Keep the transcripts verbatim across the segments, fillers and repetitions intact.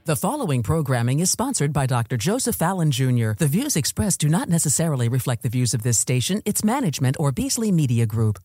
The following programming is sponsored by Doctor Joseph Fallon Junior The views expressed do not necessarily reflect the views of this station, its management, or Beasley Media Group.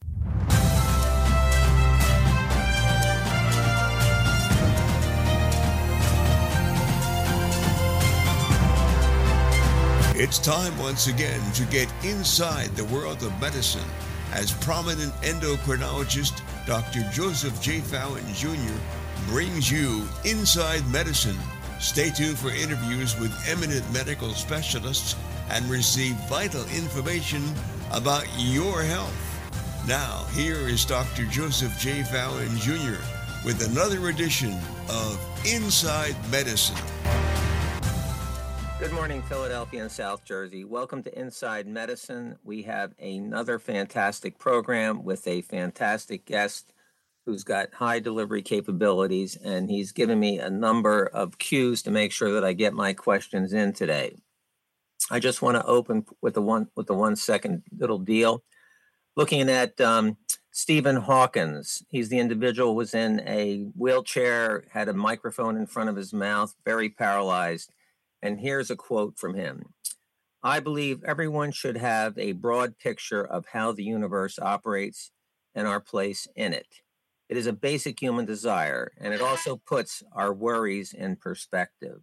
It's time once again to get inside the world of medicine as prominent endocrinologist Doctor Joseph J. Fallon Junior brings you Inside Medicine. Stay tuned for interviews with eminent medical specialists and receive vital information about your health. Now, here is Doctor Joseph J. Fallon Junior with another edition of Inside Medicine. Good morning, Philadelphia and South Jersey. Welcome to Inside Medicine. We have another fantastic program with a fantastic guest who's got high delivery capabilities, and he's given me a number of cues to make sure that I get my questions in today. I just want to open with the one with the one second little deal. Looking at um, Stephen Hawkins. He's the individual who was in a wheelchair, had a microphone in front of his mouth, very paralyzed. And here's a quote from him. I believe everyone should have a broad picture of how the universe operates and our place in it. It is a basic human desire, and it also puts our worries in perspective.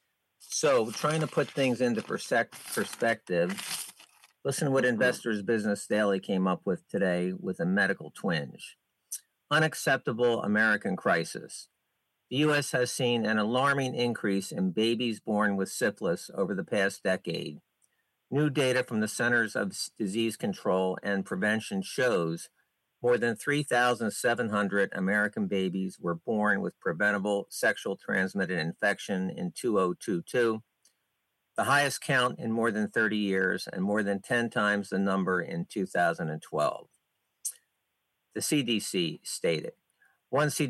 So, trying to put things into perspective, listen to what Investors Business Daily came up with today with a medical twinge. Unacceptable American crisis. The U S has seen an alarming increase in babies born with syphilis over the past decade. New data from the Centers of Disease Control and Prevention shows more than three thousand seven hundred American babies were born with preventable sexual transmitted infection in two thousand twenty-two, the highest count in more than thirty years and more than ten times the number in two thousand twelve. The C D C stated. One C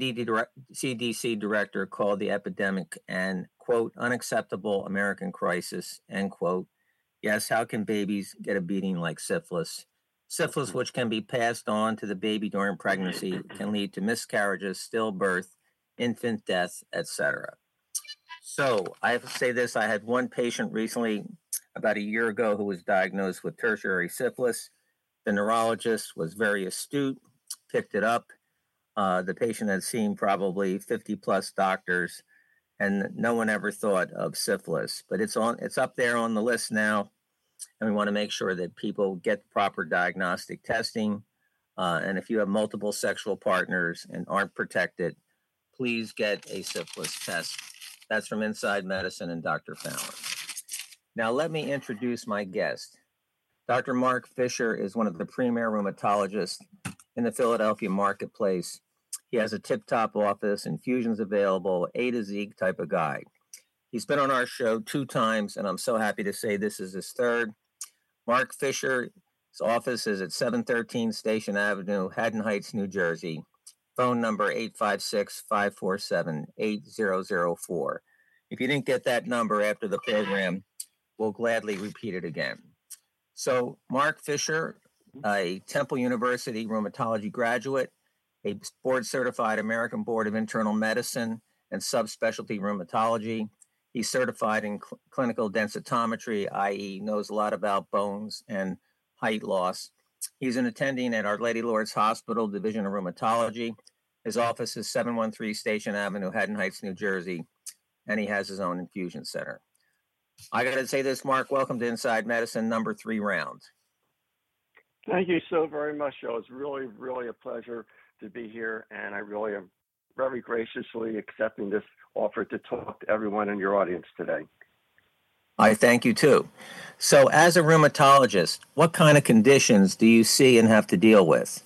D C director called the epidemic an, quote, unacceptable American crisis, end quote. Yes, how can babies get a beating like syphilis? Syphilis, which can be passed on to the baby during pregnancy, can lead to miscarriages, stillbirth, infant death, et cetera. So I have to say this. I had one patient recently, about a year ago, who was diagnosed with tertiary syphilis. The neurologist was very astute, picked it up. Uh, the patient had seen probably fifty plus doctors, and no one ever thought of syphilis. But it's on, it's up there on the list now. And we want to make sure that people get proper diagnostic testing. Uh, and if you have multiple sexual partners and aren't protected, please get a syphilis test. That's from Inside Medicine and Doctor Fallon. Now, let me introduce my guest. Doctor Mark Fisher is one of the premier rheumatologists in the Philadelphia marketplace. He has a tip-top office, infusions available, A to Z type of guy. He's been on our show two times, and I'm so happy to say this is his third. Mark Fisher, his office is at seven thirteen Station Avenue, Haddon Heights, New Jersey. Phone number eight five six, five four seven, eight zero zero four. If you didn't get that number after the program, we'll gladly repeat it again. So Mark Fisher, a Temple University rheumatology graduate, a board-certified American Board of Internal Medicine and subspecialty rheumatology. He's certified in cl- clinical densitometry, that is knows a lot about bones and height loss. He's an attending at Our Lady Lourdes Hospital, Division of Rheumatology. His office is seven one three Station Avenue, Haddon Heights, New Jersey, and he has his own infusion center. I got to say this, Mark, welcome to Inside Medicine, number three round. Thank you so very much, Joe. It's really, really a pleasure to be here, and I really am very graciously accepting this offer to talk to everyone in your audience today. I thank you, too. So as a rheumatologist, what kind of conditions do you see and have to deal with?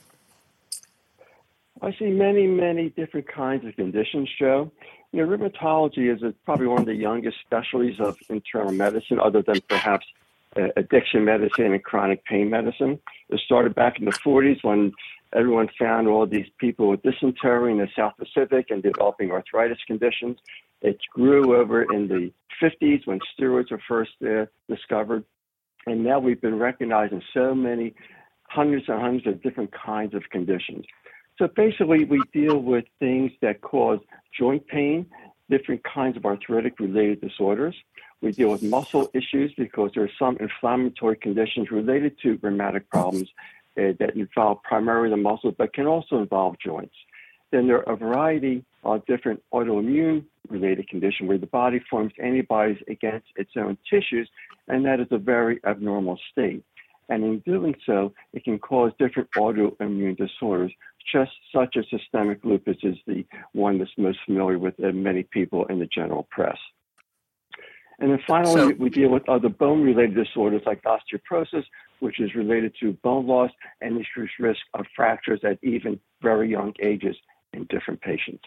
I see many, many different kinds of conditions, Joe. You know, rheumatology is a, probably one of the youngest specialties of internal medicine, other than perhaps uh, addiction medicine and chronic pain medicine. It started back in the forties when everyone found all these people with dysentery in the South Pacific and developing arthritis conditions. It grew over in the fifties when steroids were first uh, discovered. And now we've been recognizing so many hundreds and hundreds of different kinds of conditions. So basically, we deal with things that cause joint pain different kinds of arthritic-related disorders. We deal with muscle issues because there are some inflammatory conditions related to rheumatic problems uh, that involve primarily the muscles, but can also involve joints. Then there are a variety of different autoimmune-related conditions where the body forms antibodies against its own tissues, and that is a very abnormal state. And in doing so, it can cause different autoimmune disorders, just such as systemic lupus is the one that's most familiar with uh, many people in the general press. And then finally, so, we deal with other bone-related disorders like osteoporosis, which is related to bone loss and increased risk of fractures at even very young ages in different patients.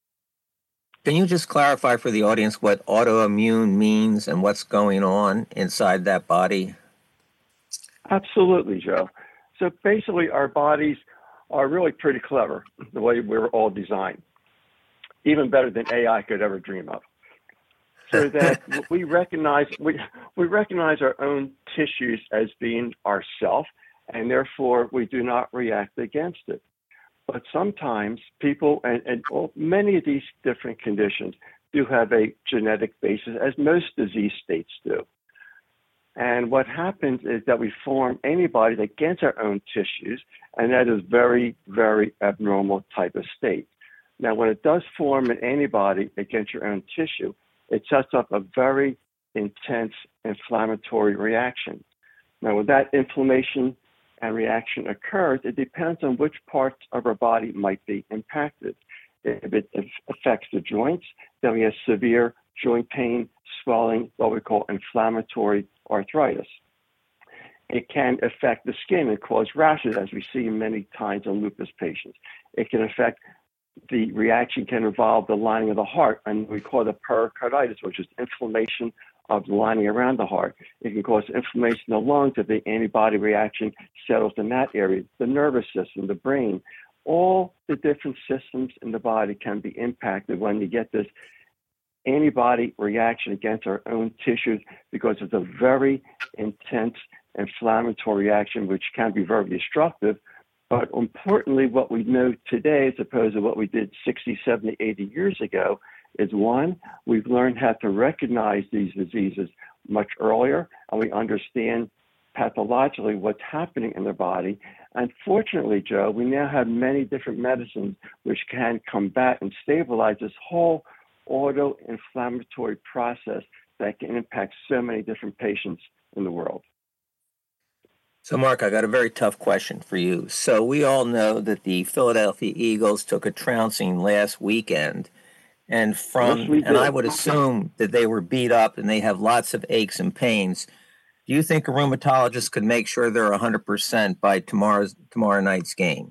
Can you just clarify for the audience what autoimmune means and what's going on inside that body? Absolutely, Joe. So basically, our bodies are really pretty clever the way we're all designed, even better than A I could ever dream of. So that we recognize we we recognize our own tissues as being ourself, and therefore we do not react against it. But sometimes people, and, and well, many of these different conditions do have a genetic basis, as most disease states do. And what happens is that we form antibodies against our own tissues, and that is very, very abnormal type of state. Now, when it does form an antibody against your own tissue, it sets up a very intense inflammatory reaction. Now, when that inflammation and reaction occurs, it depends on which parts of our body might be impacted. If it affects the joints, then we have severe joint pain, swelling, what we call inflammatory arthritis. It can affect the skin and cause rashes, as we see many times in lupus patients. It can affect the reaction can involve the lining of the heart, and we call it pericarditis, which is inflammation of the lining around the heart. It can cause inflammation in the lungs if the antibody reaction settles in that area, the nervous system, the brain. All the different systems in the body can be impacted when you get this antibody reaction against our own tissues, because it's a very intense inflammatory reaction, which can be very destructive. But importantly, what we know today, as opposed to what we did sixty, seventy, eighty years ago, is one, we've learned how to recognize these diseases much earlier, and we understand pathologically what's happening in the body. And fortunately, Joe, we now have many different medicines which can combat and stabilize this whole auto-inflammatory process that can impact so many different patients in the world. So, Mark, I got a very tough question for you. So we all know that the Philadelphia Eagles took a trouncing last weekend, and from yes, we did. and I would assume that they were beat up and they have lots of aches and pains. Do you think a rheumatologist could make sure they're one hundred percent by tomorrow's tomorrow night's game?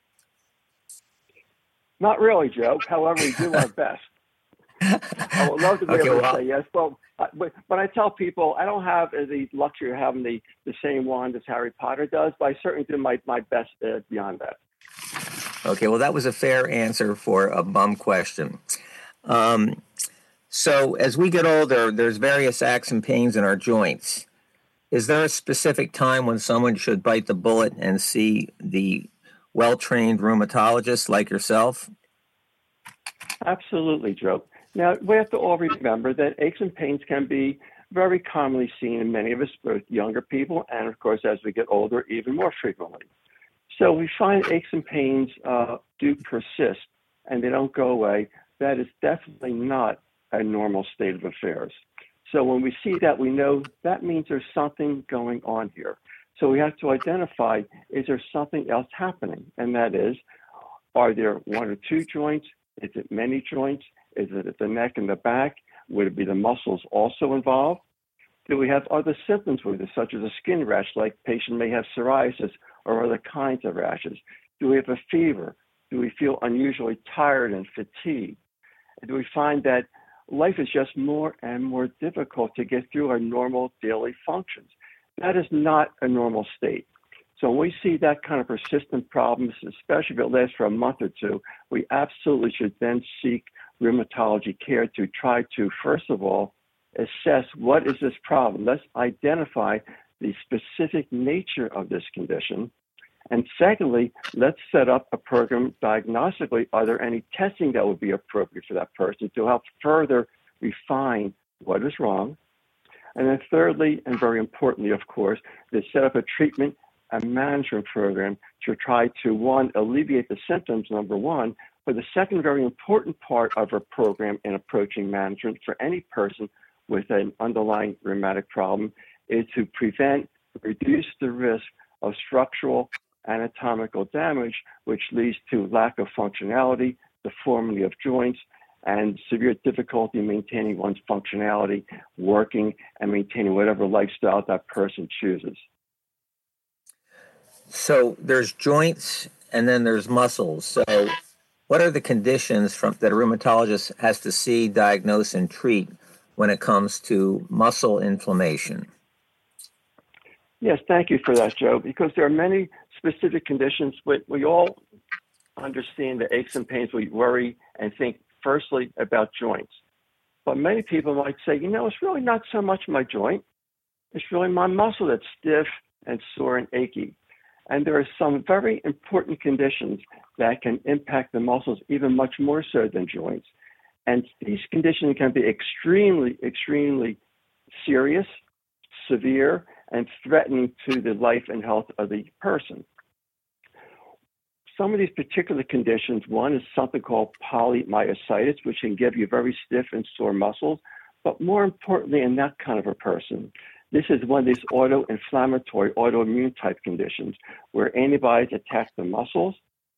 Not really, Joe. However, we do our best. I would love to be okay, able to well, say yes, but, but but I tell people I don't have the luxury of having the, the same wand as Harry Potter does, but I certainly do my, my best uh, beyond that. Okay, well, that was a fair answer for a bum question. Um, so as we get older, there's various aches and pains in our joints. Is there a specific time when someone should bite the bullet and see the well-trained rheumatologist like yourself? Absolutely, Joe. Now, we have to all remember that aches and pains can be very commonly seen in many of us, both younger people and, of course, as we get older, even more frequently. So we find aches and pains uh, do persist and they don't go away. That is definitely not a normal state of affairs. So when we see that, we know that means there's something going on here. So we have to identify, is there something else happening? And that is, are there one or two joints? Is it many joints? Is it at the neck and the back? Would it be the muscles also involved? Do we have other symptoms with it, such as a skin rash, like patient may have psoriasis or other kinds of rashes? Do we have a fever? Do we feel unusually tired and fatigued? Do we find that life is just more and more difficult to get through our normal daily functions? That is not a normal state. So when we see that kind of persistent problems, especially if it lasts for a month or two, we absolutely should then seek rheumatology care to try to, first of all, assess what is this problem. Let's identify the specific nature of this condition. And secondly, let's set up a program diagnostically. Are there any testing that would be appropriate for that person to help further refine what is wrong? And then thirdly, and very importantly, of course, is set up a treatment and management program to try to, one, alleviate the symptoms, number one, but the second very important part of our program in approaching management for any person with an underlying rheumatic problem is to prevent, reduce the risk of structural anatomical damage, which leads to lack of functionality, deformity of joints, and severe difficulty maintaining one's functionality, working, and maintaining whatever lifestyle that person chooses. So there's joints and then there's muscles. So what are the conditions from, that a rheumatologist has to see, diagnose, and treat when it comes to muscle inflammation? Yes, thank you for that, Joe, because there are many specific conditions. We, we all understand the aches and pains. We worry and think firstly about joints. But many people might say, you know, it's really not so much my joint. It's really my muscle that's stiff and sore and achy. And there are some very important conditions that can impact the muscles even much more so than joints. And these conditions can be extremely, extremely serious, severe, and threatening to the life and health of the person. Some of these particular conditions, one is something called polymyositis, which can give you very stiff and sore muscles. But more importantly, in that kind of a person, this is one of these auto-inflammatory, autoimmune type conditions where antibodies attack the muscles.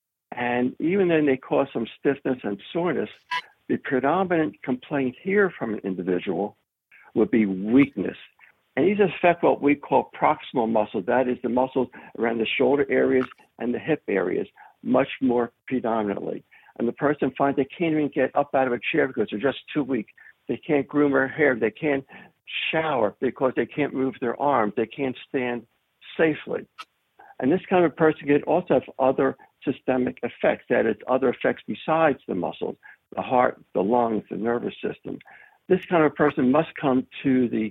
And even then they cause some stiffness and soreness, the predominant complaint here from an individual would be weakness. And these affect what we call proximal muscles. That is the muscles around the shoulder areas and the hip areas, much more predominantly. And the person finds they can't even get up out of a chair because they're just too weak. They can't groom their hair. They can't shower because they can't move their arms. They can't stand safely. And this kind of person can also have other systemic effects, that is, other effects besides the muscles, the heart, the lungs, the nervous system. This kind of person must come to the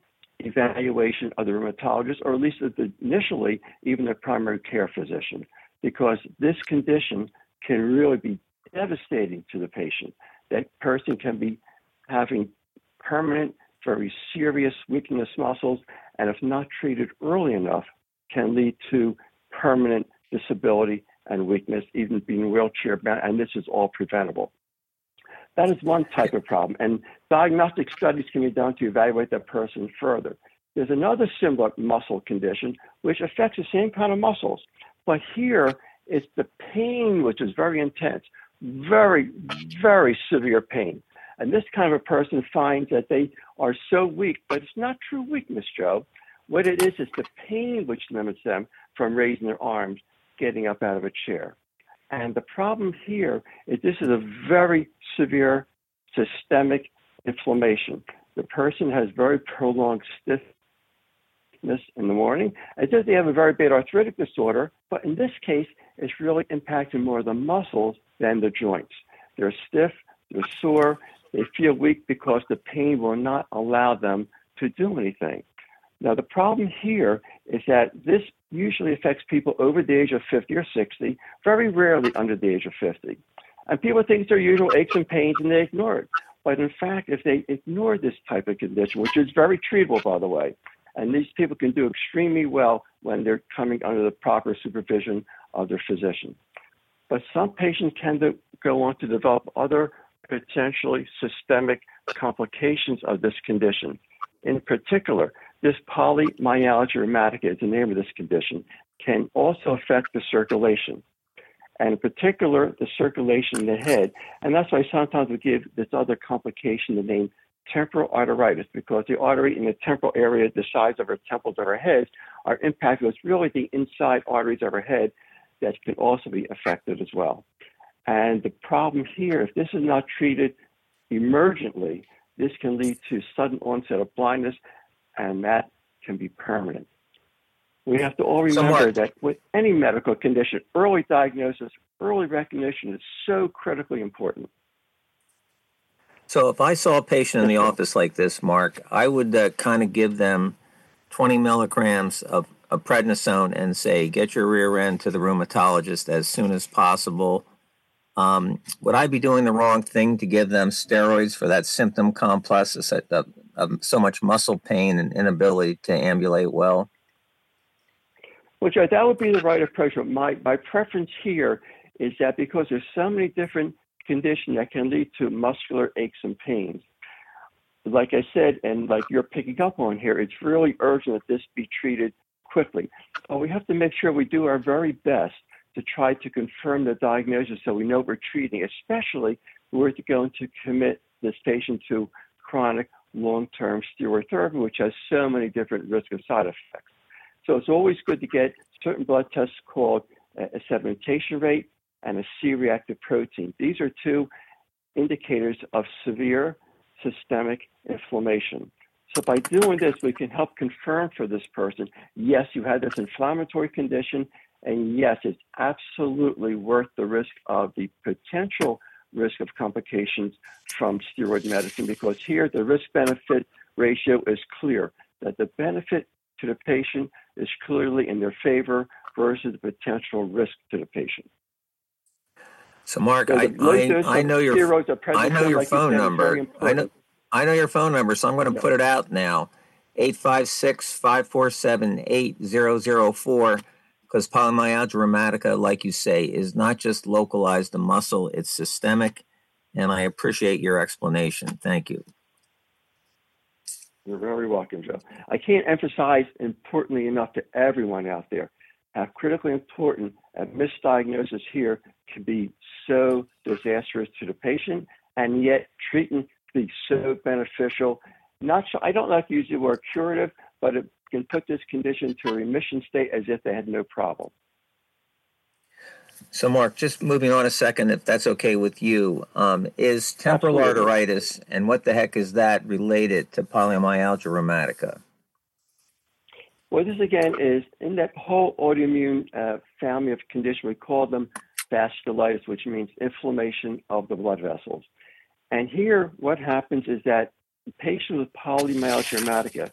evaluation of the rheumatologist, or at least initially, even the primary care physician, because this condition can really be devastating to the patient. That person can be having permanent, very serious weakness muscles, and if not treated early enough, can lead to permanent disability and weakness, even being wheelchair bound, and this is all preventable. That is one type of problem, and diagnostic studies can be done to evaluate that person further. There's another similar muscle condition which affects the same kind of muscles, but here it's the pain which is very intense, very, very severe pain. And this kind of a person finds that they are so weak, but it's not true weakness, Joe. What it is is the pain which limits them from raising their arms, getting up out of a chair. And the problem here is this is a very severe systemic inflammation. The person has very prolonged stiffness in the morning, as if they have a very bad arthritic disorder, but in this case, it's really impacting more of the muscles than the joints. They're stiff, they're sore, they feel weak because the pain will not allow them to do anything. Now, the problem here is that this usually affects people over the age of fifty or sixty, very rarely under the age of fifty. And people think it's their usual aches and pains and they ignore it. But in fact, if they ignore this type of condition, which is very treatable, by the way, and these people can do extremely well when they're coming under the proper supervision of their physician. But some patients tend to go on to develop other potentially systemic complications of this condition. In particular, this polymyalgia rheumatica is the name of this condition, can also affect the circulation, and in particular, the circulation in the head. And that's why sometimes we give this other complication the name temporal arteritis, because the artery in the temporal area, the sides of our temples of our heads, are impacted. It's really the inside arteries of our head that can also be affected as well. And the problem here, if this is not treated emergently, this can lead to sudden onset of blindness, and that can be permanent. We have to all remember Somewhat. that with any medical condition, early diagnosis, early recognition is so critically important. So if I saw a patient in the office like this, Mark, I would uh, kind of give them twenty milligrams of a prednisone and say, get your rear end to the rheumatologist as soon as possible. Um, would I be doing the wrong thing to give them steroids for that symptom complex of, of, of so much muscle pain and inability to ambulate well? Well, Joe, that would be the right approach. But my, my preference here is that because there's so many different conditions that can lead to muscular aches and pains, like I said, and like you're picking up on here, it's really urgent that this be treated quickly. But we have to make sure we do our very best to try to confirm the diagnosis so we know we're treating, especially if we're going to commit this patient to chronic long-term steroid therapy, which has so many different risks and side effects. So it's always good to get certain blood tests called a sedimentation rate and a C-reactive protein. These are two indicators of severe systemic inflammation. So by doing this, we can help confirm for this person, yes, you had this inflammatory condition, and yes, it's absolutely worth the risk of the potential risk of complications from steroid medicine, because here the risk-benefit ratio is clear, that the benefit to the patient is clearly in their favor versus the potential risk to the patient. So, Mark, so I, I, I know your I know your like phone you number. I know I know your phone number, so I'm going to yeah. put it out now: eight five six, five four seven, eight zero zero four. Because polymyalgia rheumatica, like you say, is not just localized to muscle; it's systemic. And I appreciate your explanation. Thank you. You're very welcome, Joe. I can't emphasize importantly enough to everyone out there how critically important a misdiagnosis here can be so disastrous to the patient, and yet treatment can be so beneficial. Not so, I don't like to use the word curative, but it can put this condition to a remission state as if they had no problem. So, Mark, just moving on a second, if that's okay with you, um, is temporal Absolutely. arteritis, and what the heck is that related to polymyalgia rheumatica? Well, this again is in that whole autoimmune uh, family of conditions. We call them vasculitis, which means inflammation of the blood vessels. And here, what happens is that patients with polymyalgia rheumatica,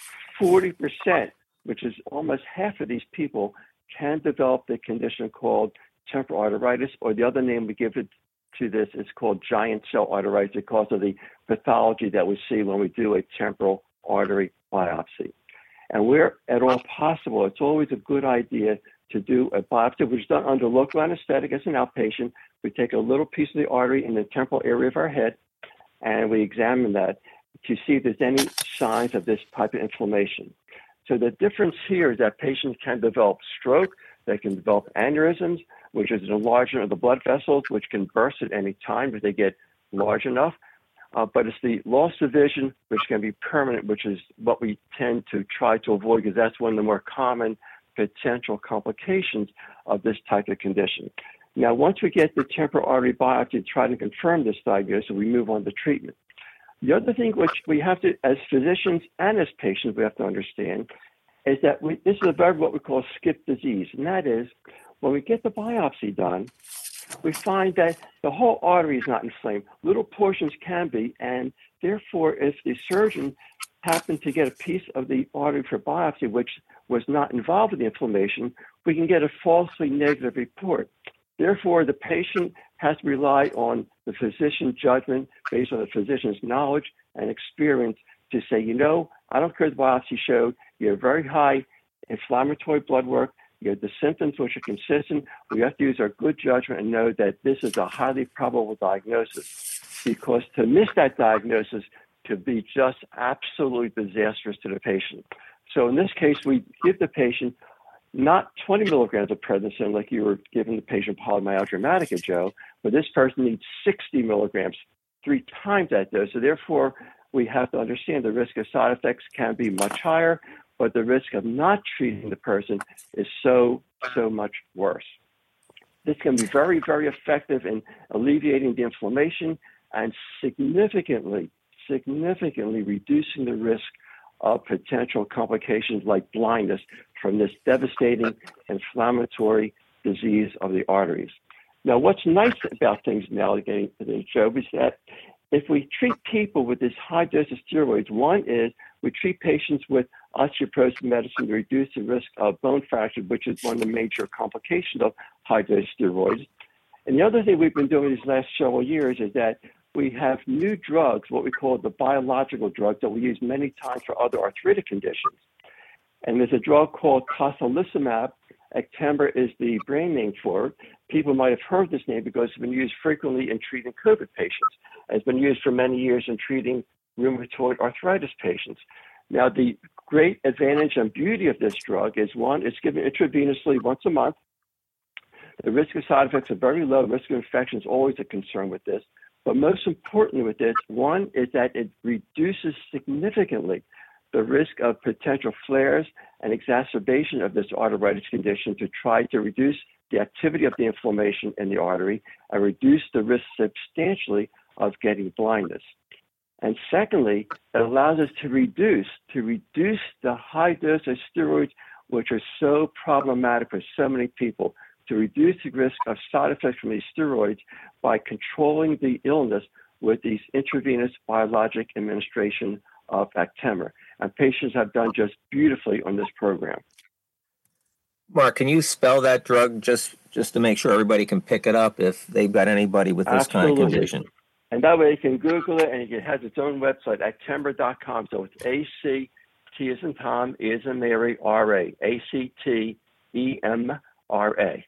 forty percent, which is almost half of these people, can develop the condition called temporal arteritis, or the other name we give it to this is called giant cell arteritis because of the pathology that we see when we do a temporal artery biopsy. And where at all possible, it's always a good idea to do a biopsy, which is done under local anesthetic as an outpatient. We take a little piece of the artery in the temporal area of our head, and we examine that to see if there's any signs of this type of inflammation. So the difference here is that patients can develop stroke, they can develop aneurysms, which is an enlargement of the blood vessels, which can burst at any time if they get large enough. Uh, but it's the loss of vision, which can be permanent, which is what we tend to try to avoid, because that's one of the more common potential complications of this type of condition. Now, once we get the temporal artery biopsy to try to confirm this diagnosis, we move on to treatment. The other thing which we have to, as physicians and as patients, we have to understand is that we, this is a very what we call skip disease, and that is when we get the biopsy done, we find that the whole artery is not inflamed. Little portions can be, and therefore, if the surgeon happened to get a piece of the artery for biopsy which was not involved in the inflammation, we can get a falsely negative report. Therefore, the patient has to rely on the physician's judgment based on the physician's knowledge and experience to say, you know, I don't care what the biopsy showed, you have very high inflammatory blood work, you have the symptoms which are consistent. We have to use our good judgment and know that this is a highly probable diagnosis, because to miss that diagnosis could be just absolutely disastrous to the patient. So in this case, we give the patient not twenty milligrams of prednisone like you were giving the patient polymyalgia rheumatica, Joe, but this person needs sixty milligrams, three times that dose. So therefore, we have to understand the risk of side effects can be much higher, but the risk of not treating the person is so, so much worse. This can be very, very effective in alleviating the inflammation and significantly, significantly reducing the risk of potential complications like blindness from this devastating inflammatory disease of the arteries. Now, what's nice about things now, again, Joe, is that if we treat people with this high dose of steroids, one is we treat patients with osteoporosis medicine to reduce the risk of bone fracture, which is one of the major complications of high dose steroids. And the other thing we've been doing these last several years is that we have new drugs, what we call the biological drugs, that we use many times for other arthritic conditions. And there's a drug called tocilizumab. Actemra is the brand name for it. People might have heard this name because it's been used frequently in treating COVID patients. It's been used for many years in treating rheumatoid arthritis patients. Now, the great advantage and beauty of this drug is, one, it's given intravenously once a month. The risk of side effects are very low. Risk of infection is always a concern with this. But most importantly with this, one, is that it reduces significantly the risk of potential flares and exacerbation of this arteritis condition to try to reduce the activity of the inflammation in the artery and reduce the risk substantially of getting blindness. And secondly, it allows us to reduce, to reduce the high dose of steroids, which are so problematic for so many people, to reduce the risk of side effects from these steroids by controlling the illness with these intravenous biologic administration of Actemra. And patients have done just beautifully on this program. Mark, can you spell that drug just, just to make sure everybody can pick it up if they've got anybody with this Absolutely. kind of condition? And that way you can Google it, and it has its own website, actemra dot com. So it's A C T as in Tom, E as in Mary, R A, A C T E M R A.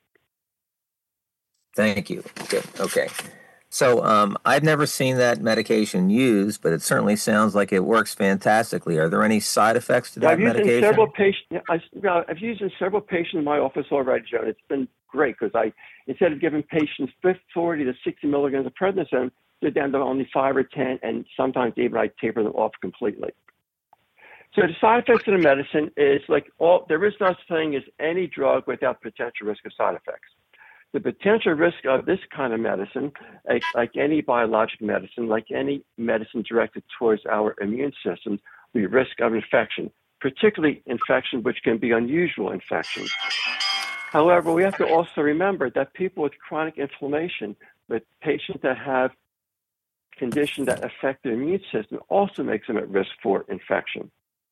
Thank you. Good. Okay. So um, I've never seen that medication used, but it certainly sounds like it works fantastically. Are there any side effects to that yeah, I've used medication? In several patients, I, you know, I've used in several patients in my office already, Joe. It's been great because I, instead of giving patients forty to sixty milligrams of prednisone, they're down to only five or ten, and sometimes even I taper them off completely. So the side effects of the medicine is like all, there is no such thing as any drug without potential risk of side effects. The potential risk of this kind of medicine, like, like any biologic medicine, like any medicine directed towards our immune system, the risk of infection, particularly infection which can be unusual infections. However, we have to also remember that people with chronic inflammation, with patients that have conditions that affect the immune system, also makes them at risk for infection.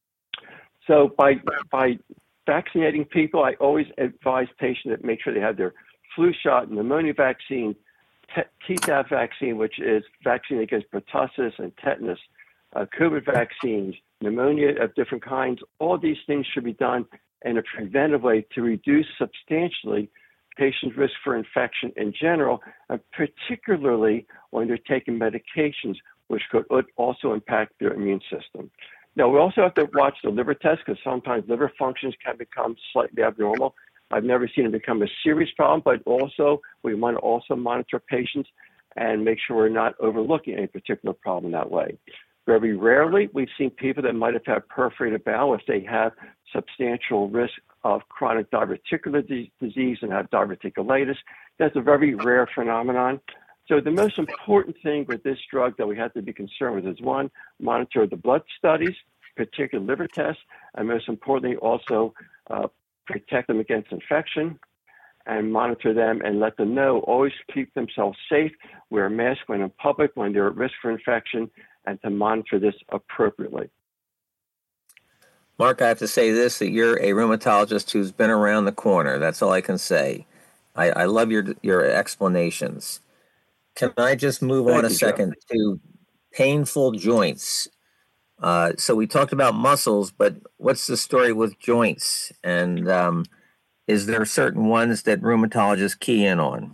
So by by vaccinating people, I always advise patients that make sure they have their flu shot, pneumonia vaccine, T D A P vaccine, which is vaccine against pertussis and tetanus, uh, COVID vaccines, pneumonia of different kinds. All these things should be done in a preventive way to reduce substantially patients' risk for infection in general, and particularly when they're taking medications, which could also impact their immune system. Now, we also have to watch the liver test because sometimes liver functions can become slightly abnormal. I've never seen it become a serious problem, but also we want to also monitor patients and make sure we're not overlooking any particular problem that way. Very rarely, we've seen people that might have had perforated bowel if they have substantial risk of chronic diverticular disease and have diverticulitis. That's a very rare phenomenon. So the most important thing with this drug that we have to be concerned with is, one, monitor the blood studies, particular liver tests, and most importantly, also uh, protect them against infection and monitor them and let them know, always keep themselves safe, wear a mask when in public, when they're at risk for infection, and to monitor this appropriately. Mark, I have to say this, that you're a rheumatologist who's been around the corner. That's all I can say. I, I love your your explanations. Can I just move Thank on a you, second Joe. to painful joints? Uh, so we talked about muscles, but what's the story with joints? And um, is there certain ones that rheumatologists key in on?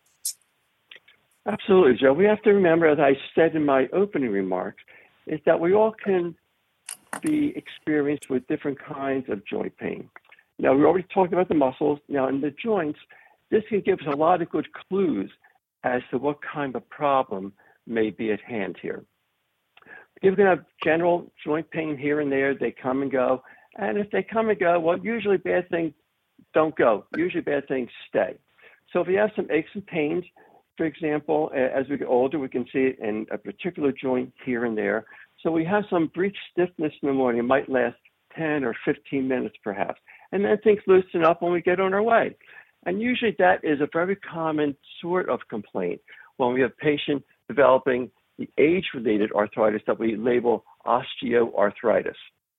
Absolutely, Joe. We have to remember, as I said in my opening remarks, is that we all can be experienced with different kinds of joint pain. Now, we already talked about the muscles. Now, in the joints, this can give us a lot of good clues as to what kind of problem may be at hand here. People can have general joint pain here and there. They come and go. And if they come and go, well, usually bad things don't go. Usually bad things stay. So if you have some aches and pains, for example, as we get older, we can see it in a particular joint here and there. So we have some brief stiffness in the morning. It might last ten or fifteen minutes perhaps. And then things loosen up when we get on our way. And usually that is a very common sort of complaint when we have patients developing the age-related arthritis that we label osteoarthritis.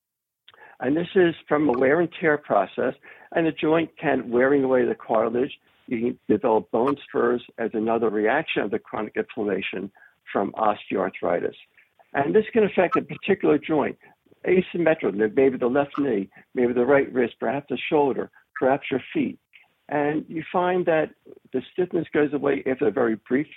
And this is from a wear and tear process, and the joint can wearing away the cartilage. You can develop bone spurs as another reaction of the chronic inflammation from osteoarthritis. And this can affect a particular joint, asymmetrical, maybe the left knee, maybe the right wrist, perhaps the shoulder, perhaps your feet. And you find that the stiffness goes away after a very brief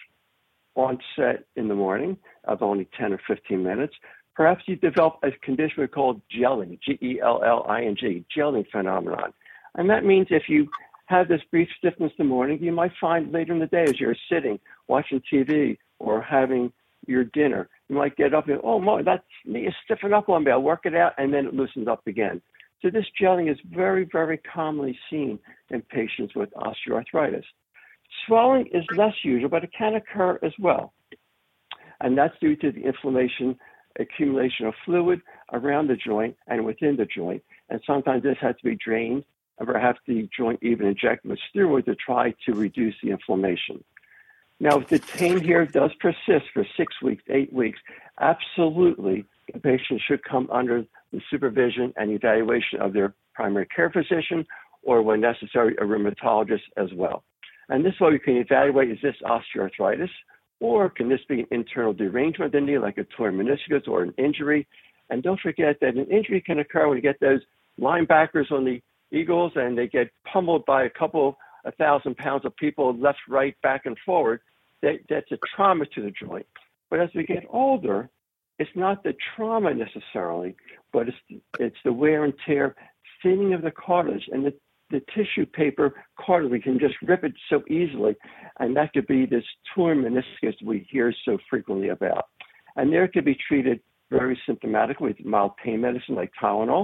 onset in the morning of only ten or fifteen minutes. Perhaps you develop a condition we call gelling, G E L L I N G, gelling phenomenon. And that means if you have this brief stiffness in the morning, you might find later in the day as you're sitting, watching T V or having your dinner, you might get up and, oh, my, that knee is stiffened up on me. I'll work it out, and then it loosens up again. So this gelling is very, very commonly seen in patients with osteoarthritis. Swelling is less usual, but it can occur as well. And that's due to the inflammation, accumulation of fluid around the joint and within the joint. And sometimes this has to be drained, and perhaps the joint even injected with steroid to try to reduce the inflammation. Now, if the pain here does persist for six weeks, eight weeks, absolutely, the patient should come under the supervision and evaluation of their primary care physician, or when necessary, a rheumatologist as well. And this way we can evaluate, is this osteoarthritis, or can this be an internal derangement of the knee, like a torn meniscus or an injury? And don't forget that an injury can occur when you get those linebackers on the Eagles and they get pummeled by a couple, a thousand pounds of people left, right, back, and forward. That, that's a trauma to the joint. But as we get older, it's not the trauma necessarily, but it's, it's the wear and tear, thinning of the cartilage, and the, the tissue paper cartilage. We can just rip it so easily, and that could be this torn meniscus we hear so frequently about. And there it could be treated very symptomatically with mild pain medicine like Tylenol.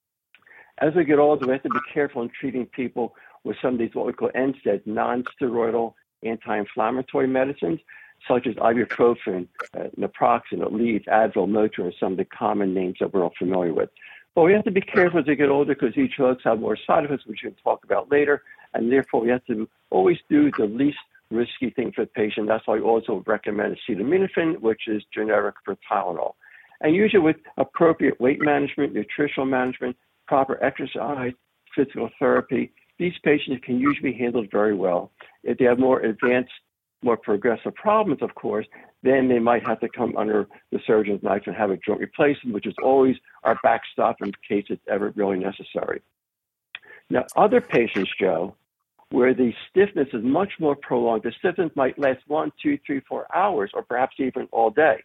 As we get older, we have to be careful in treating people with some of these what we call N SAIDs, non-steroidal anti-inflammatory medicines, such as ibuprofen, uh, naproxen, Aleve, Advil, Motrin, and some of the common names that we're all familiar with. But we have to be careful as we get older because each drugs have more side effects, which we can talk about later, and therefore we have to always do the least risky thing for the patient. That's why we also recommend acetaminophen, which is generic for Tylenol. And usually with appropriate weight management, nutritional management, proper exercise, physical therapy, these patients can usually be handled very well. If they have more advanced, more progressive problems, of course, then they might have to come under the surgeon's knife and have a joint replacement, which is always our backstop in case it's ever really necessary. Now, other patients, Joe, where the stiffness is much more prolonged, the stiffness might last one, two, three, four hours, or perhaps even all day.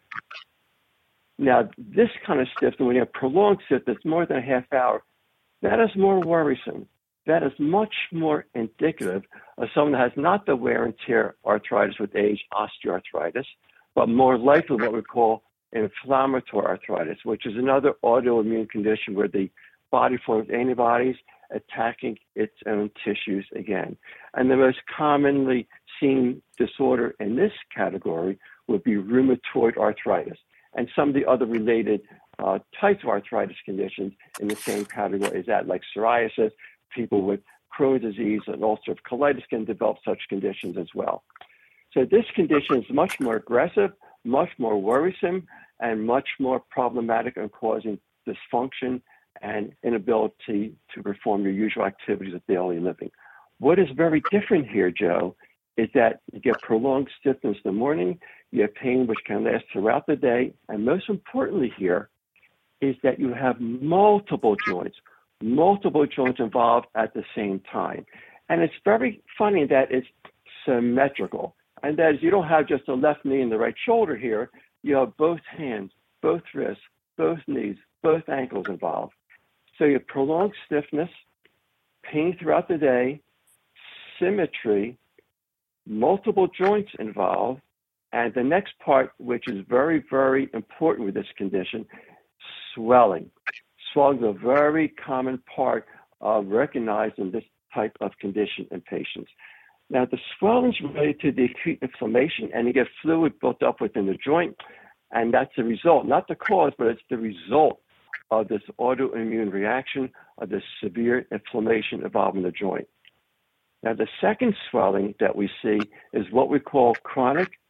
Now, this kind of stiffness, when you have prolonged stiffness, more than a half hour, that is more worrisome. That is much more indicative of someone that has not the wear and tear arthritis with age, osteoarthritis, but more likely what we call inflammatory arthritis, which is another autoimmune condition where the body forms antibodies attacking its own tissues again. And the most commonly seen disorder in this category would be rheumatoid arthritis, and some of the other related uh, types of arthritis conditions in the same category as that, like psoriasis. People with Crohn's disease and ulcerative colitis can develop such conditions as well. So this condition is much more aggressive, much more worrisome, and much more problematic in causing dysfunction and inability to perform your usual activities of daily living. What is very different here, Joe, is that you get prolonged stiffness in the morning, you have pain which can last throughout the day, and most importantly here is that you have multiple joints, multiple joints involved at the same time. And it's very funny that it's symmetrical. And that is, you don't have just the left knee and the right shoulder here. You have both hands, both wrists, both knees, both ankles involved. So you have prolonged stiffness, pain throughout the day, symmetry, multiple joints involved, and the next part, which is very, very important with this condition, swelling. Swelling is a very common part of recognizing this type of condition in patients. Now, the swelling is related to the acute inflammation, and you get fluid built up within the joint, and that's the result, not the cause, but it's the result of this autoimmune reaction of this severe inflammation involved in the joint. Now, the second swelling that we see is what we call chronic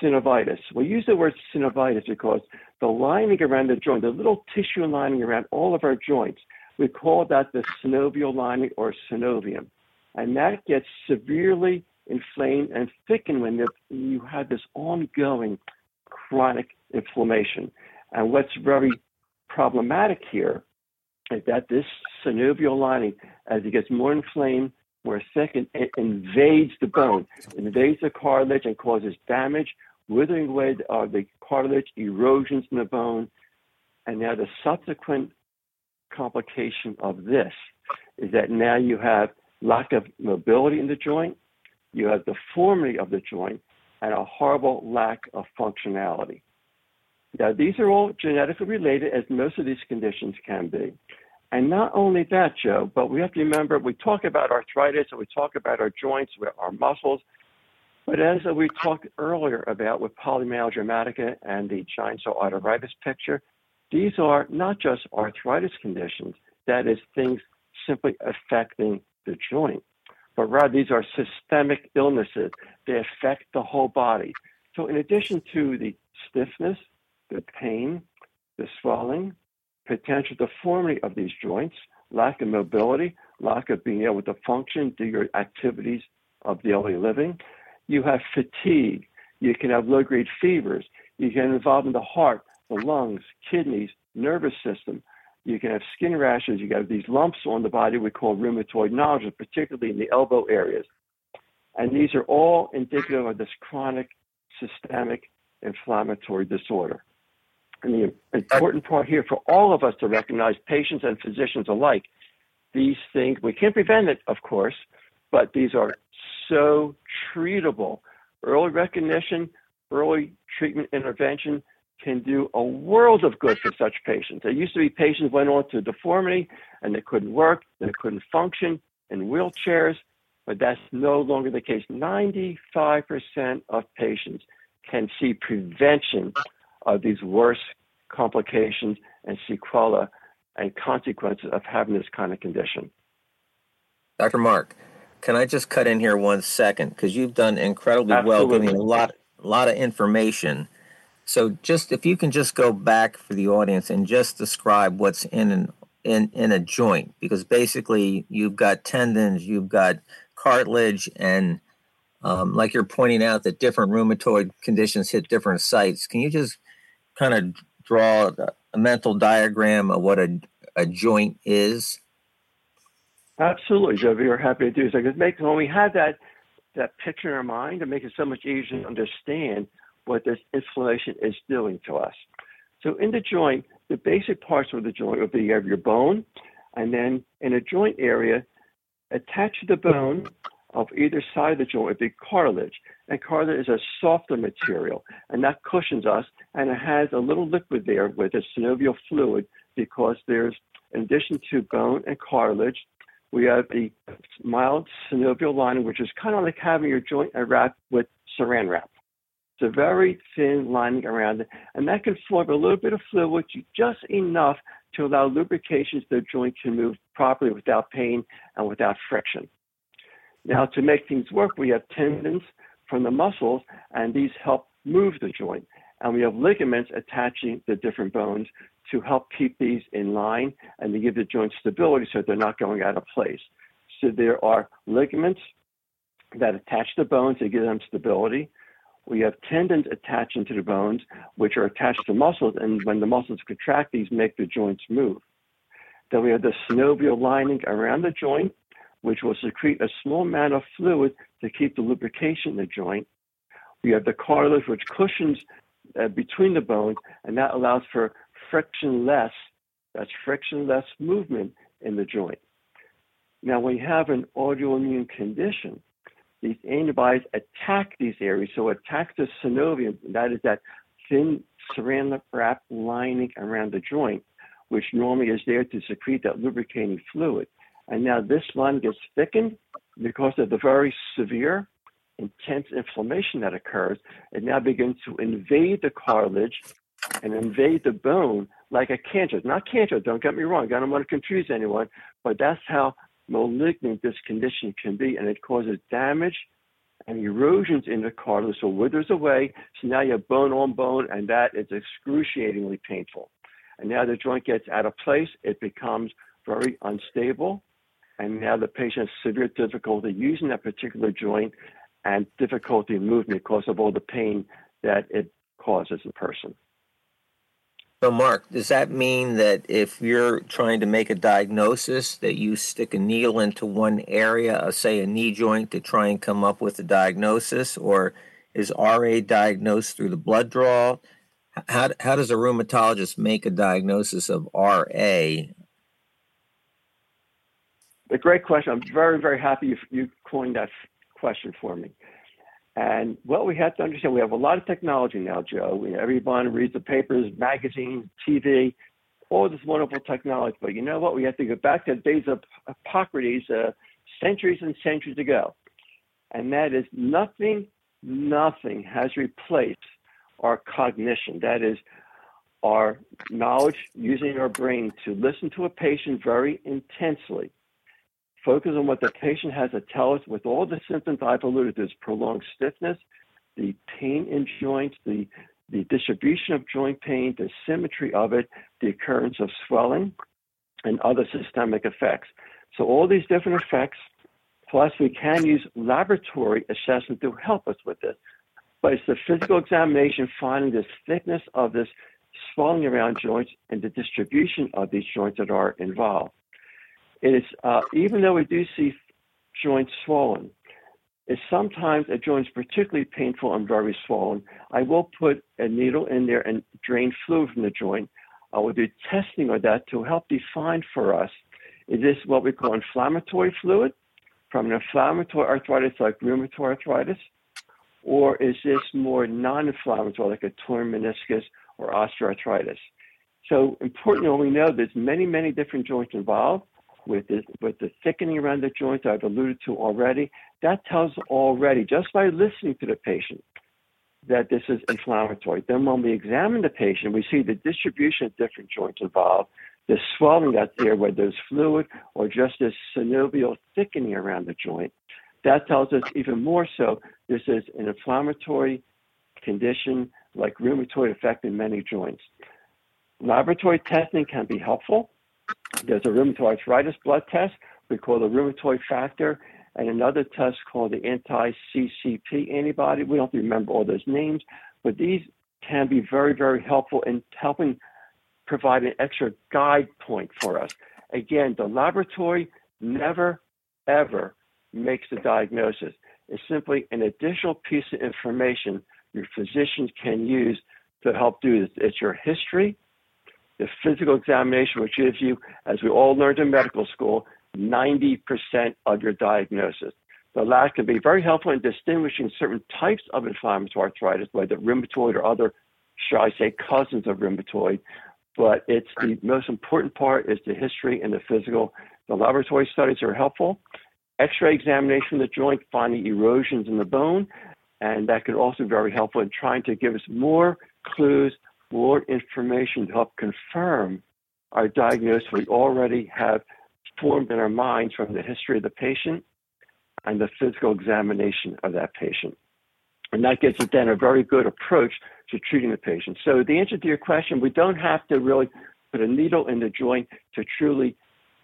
synovitis. We use the word synovitis because the lining around the joint, the little tissue lining around all of our joints, we call that the synovial lining or synovium. And that gets severely inflamed and thickened when you have this ongoing chronic inflammation. And what's very problematic here is that this synovial lining, as it gets more inflamed, more thickened, it invades the bone, invades the cartilage and causes damage, withering away of the cartilage, erosions in the bone. And now the subsequent complication of this is that now you have lack of mobility in the joint, you have deformity of the joint, and a horrible lack of functionality. Now, these are all genetically related, as most of these conditions can be. And not only that, Joe, but we have to remember, we talk about arthritis and we talk about our joints, our muscles, but as we talked earlier about with polymyalgia rheumatica and the giant cell arteritis picture, these are not just arthritis conditions, that is, things simply affecting the joint, but rather these are systemic illnesses. They affect the whole body. So in addition to the stiffness, the pain, the swelling, potential deformity of these joints, lack of mobility, lack of being able to function, do your activities of daily living, you have fatigue, you can have low-grade fevers, you can involve in the heart, the lungs, kidneys, nervous system, you can have skin rashes, you have these lumps on the body we call rheumatoid nodules, particularly in the elbow areas. And these are all indicative of this chronic systemic inflammatory disorder. And the important part here for all of us to recognize, patients and physicians alike, these things, we can't prevent it, of course, but these are so treatable. Early recognition, early treatment intervention can do a world of good for such patients. There used to be patients went on to deformity and they couldn't work, they couldn't function in wheelchairs, but that's no longer the case. ninety-five percent of patients can see prevention of these worse complications and sequelae and consequences of having this kind of condition. Doctor Mark, can I just cut in here one second? Because you've done incredibly Absolutely. well, giving a lot, a lot of information. So just if you can just go back for the audience and just describe what's in an in, in a joint, because basically you've got tendons, you've got cartilage, and um, like you're pointing out that different rheumatoid conditions hit different sites. Can you just kind of draw a mental diagram of what a, a joint is? Absolutely, Joe. We're happy to do so. Because make, when we have that, that picture in our mind, it makes it so much easier to understand what this inflammation is doing to us. So in the joint, the basic parts of the joint would be you have your bone, and then in a joint area, attached to the bone of either side of the joint would be cartilage. And cartilage is a softer material, and that cushions us, and it has a little liquid there with a synovial fluid because there's, in addition to bone and cartilage, we have the mild synovial lining, which is kind of like having your joint wrapped with saran wrap. It's a very thin lining around it, and that can form a little bit of fluid, just enough to allow lubrication so the joint can move properly without pain and without friction. Now, to make things work, we have tendons from the muscles, and these help move the joint. And we have ligaments attaching the different bones to help keep these in line and to give the joint stability so they're not going out of place. So there are ligaments that attach the bones to give them stability. We have tendons attaching to the bones, which are attached to muscles, and when the muscles contract, these make the joints move. Then we have the synovial lining around the joint, which will secrete a small amount of fluid to keep the lubrication in the joint. We have the cartilage, which cushions uh, between the bones, and that allows for frictionless, that's frictionless movement in the joint. Now, when you have an autoimmune condition, these antibodies attack these areas, so attack the synovium, that is that thin saran wrap lining around the joint, which normally is there to secrete that lubricating fluid. And now this line gets thickened because of the very severe, intense inflammation that occurs. It now begins to invade the cartilage and invade the bone like a cancer. Not cancer, don't get me wrong, I don't want to confuse anyone, but that's how malignant this condition can be, and it causes damage and erosions in the cartilage, so withers away. So now you have bone on bone, and that is excruciatingly painful. And now the joint gets out of place. It becomes very unstable, and now the patient has severe difficulty using that particular joint and difficulty moving because of all the pain that it causes the person. So, Mark, does that mean that if you're trying to make a diagnosis that you stick a needle into one area, uh, say a knee joint, to try and come up with a diagnosis, or is R A diagnosed through the blood draw? How, how does a rheumatologist make a diagnosis of R A? A great question. I'm very, very happy you, you coined that question for me. And what we have to understand, we have a lot of technology now, Joe. We, everyone reads the papers, magazines, T V, all this wonderful technology. But you know what? We have to go back to the days of Hippocrates, uh, centuries and centuries ago. And that is nothing, nothing has replaced our cognition. That is our knowledge, using our brain to listen to a patient very intensely. Focus on what the patient has to tell us with all the symptoms I've alluded to: this prolonged stiffness, the pain in joints, the, the distribution of joint pain, the symmetry of it, the occurrence of swelling, and other systemic effects. So all these different effects, plus we can use laboratory assessment to help us with this. But it's the physical examination, finding this thickness of this swelling around joints and the distribution of these joints that are involved. It is, uh, even though we do see joints swollen, it's sometimes a joint is particularly painful and very swollen. I will put a needle in there and drain fluid from the joint. I will do testing of that to help define for us, is this what we call inflammatory fluid from an inflammatory arthritis like rheumatoid arthritis, or is this more non-inflammatory like a torn meniscus or osteoarthritis? So importantly, we know there's many, many different joints involved. With the, with the thickening around the joint I've alluded to already, that tells already, just by listening to the patient, that this is inflammatory. Then when we examine the patient, we see the distribution of different joints involved, the swelling that's there, whether there's fluid or just this synovial thickening around the joint. That tells us even more so this is an inflammatory condition like rheumatoid affecting many joints. Laboratory testing can be helpful. There's a rheumatoid arthritis blood test we call the rheumatoid factor, and another test called the anti-C C P antibody. We don't remember all those names, but these can be very, very helpful in helping provide an extra guide point for us. Again, the laboratory never, ever makes the diagnosis. It's simply an additional piece of information your physicians can use to help do this. It's your history, the physical examination, which gives you, as we all learned in medical school, ninety percent of your diagnosis. The lab can be very helpful in distinguishing certain types of inflammatory arthritis, whether rheumatoid or other, shall I say, cousins of rheumatoid. But it's the most important part is the history and the physical. The laboratory studies are helpful. X-ray examination of the joint, finding erosions in the bone, and that could also be very helpful in trying to give us more clues, more information to help confirm our diagnosis we already have formed in our minds from the history of the patient and the physical examination of that patient. And that gives us then a very good approach to treating the patient. So the answer to your question, we don't have to really put a needle in the joint to truly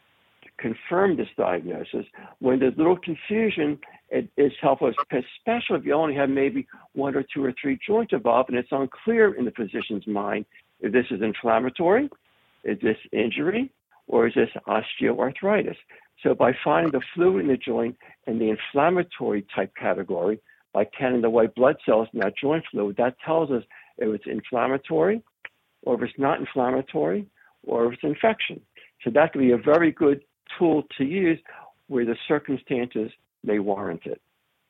confirm this diagnosis. When there's little confusion, it is helpful, especially if you only have maybe one or two or three joints involved and it's unclear in the physician's mind if this is inflammatory, is this injury, or is this osteoarthritis. So by finding the fluid in the joint in the inflammatory type category, by counting the white blood cells in that joint fluid, that tells us if it's inflammatory, or if it's not inflammatory, or if it's infection. So that can be a very good tool to use where the circumstances may warrant it.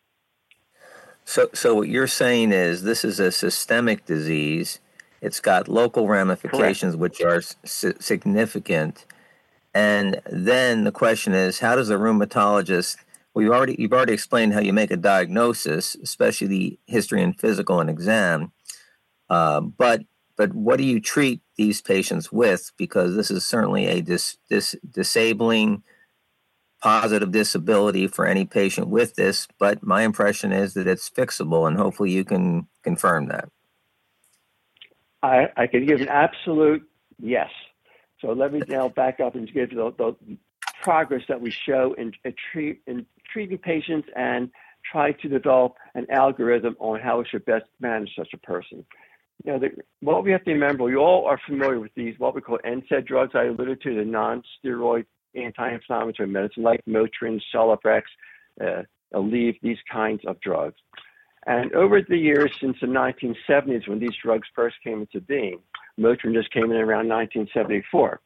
So, so what you're saying is this is a systemic disease. It's got local ramifications, Correct. Which are s- significant. And then the question is, how does a rheumatologist, well, you already, you've already explained how you make a diagnosis, especially the history and physical and exam. Uh, but but what do you treat these patients with? Because this is certainly a dis, dis, disabling positive disability for any patient with this, but my impression is that it's fixable, and hopefully you can confirm that. I, I can give an absolute yes. So let me now back up and give you the, the progress that we show in, in, treat, in treating patients and try to develop an algorithm on how we should best manage such a person. You know, the, what we have to remember, we all are familiar with these, what we call N SAID drugs. I alluded to the non-steroid anti-inflammatory medicine like Motrin, Celebrex, uh, Aleve, these kinds of drugs. And over the years, since the nineteen seventies, when these drugs first came into being, Motrin just came in around nineteen seventy-four.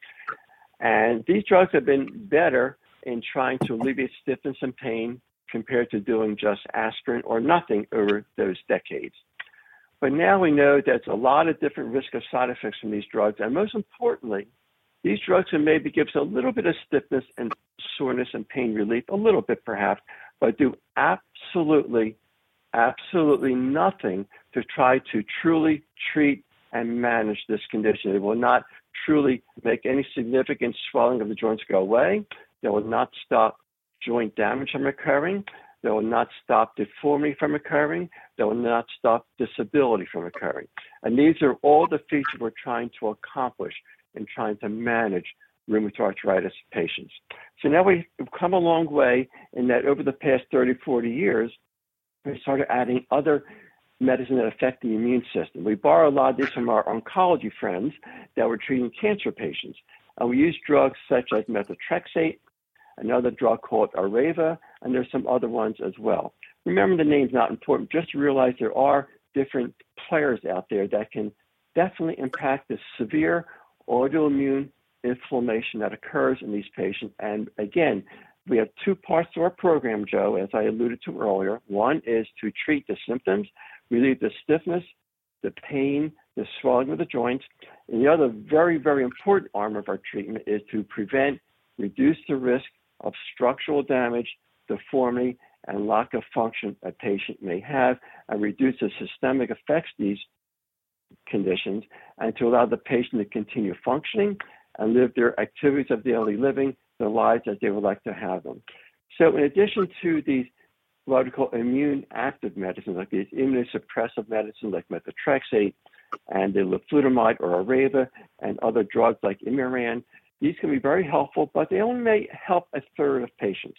And these drugs have been better in trying to alleviate stiffness and pain compared to doing just aspirin or nothing over those decades. But now we know there's a lot of different risk of side effects from these drugs. And most importantly, these drugs can maybe give us a little bit of stiffness and soreness and pain relief, a little bit perhaps, but do absolutely, absolutely nothing to try to truly treat and manage this condition. It will not truly make any significant swelling of the joints go away. They will not stop joint damage from occurring. They will not stop deformity from occurring. They will not stop disability from occurring. And these are all the features we're trying to accomplish in trying to manage rheumatoid arthritis patients. So now we've come a long way in that over the past thirty, forty years, we started adding other medicine that affect the immune system. We borrow a lot of this from our oncology friends that were treating cancer patients. And we use drugs such as methotrexate, another drug called Areva, and there's some other ones as well. Remember, the name's not important. Just realize there are different players out there that can definitely impact the severe autoimmune inflammation that occurs in these patients. And again, we have two parts to our program, Joe, as I alluded to earlier. One is to treat the symptoms, relieve the stiffness, the pain, the swelling of the joints. And the other very, very important arm of our treatment is to prevent, reduce the risk of structural damage, deformity, and lack of function a patient may have, and reduce the systemic effects of these conditions, and to allow the patient to continue functioning and live their activities of daily living, their lives as they would like to have them. So in addition to these what we call immune active medicines, like these immunosuppressive medicines like methotrexate and the leflunomide or Areva and other drugs like Imuran, these can be very helpful, but they only may help a third of patients.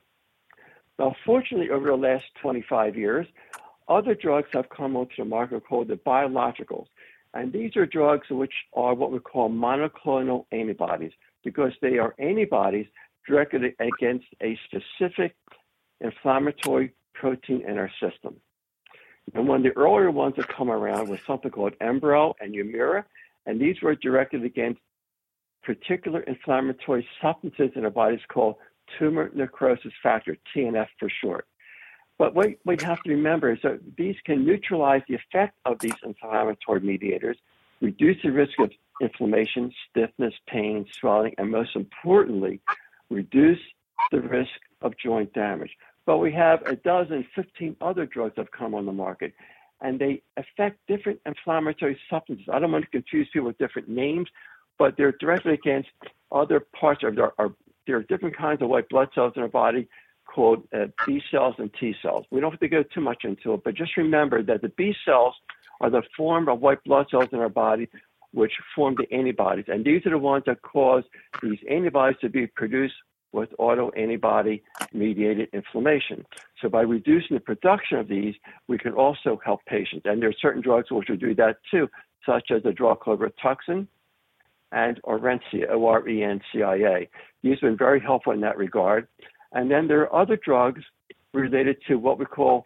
Now, fortunately, over the last twenty-five years, other drugs have come onto the market called the biologicals. And these are drugs which are what we call monoclonal antibodies, because they are antibodies directed against a specific inflammatory protein in our system. And one of the earlier ones that come around was something called Enbrel and Humira, and these were directed against particular inflammatory substances in our bodies called tumor necrosis factor, T N F for short. But what we have to remember is that these can neutralize the effect of these inflammatory mediators, reduce the risk of inflammation, stiffness, pain, swelling, and most importantly, reduce the risk of joint damage. But we have a dozen, fifteen other drugs that have come on the market, and they affect different inflammatory substances. I don't want to confuse people with different names, but they're directly against other parts of our, our there are different kinds of white blood cells in our body called uh, B cells and T cells. We don't have to go too much into it, but just remember that the B cells are the form of white blood cells in our body which form the antibodies. And these are the ones that cause these antibodies to be produced with autoantibody-mediated inflammation. So by reducing the production of these, we can also help patients. And there are certain drugs which will do that too, such as the drug called Rituxan and Orencia, O R E N C I A. These have been very helpful in that regard. And then there are other drugs related to what we call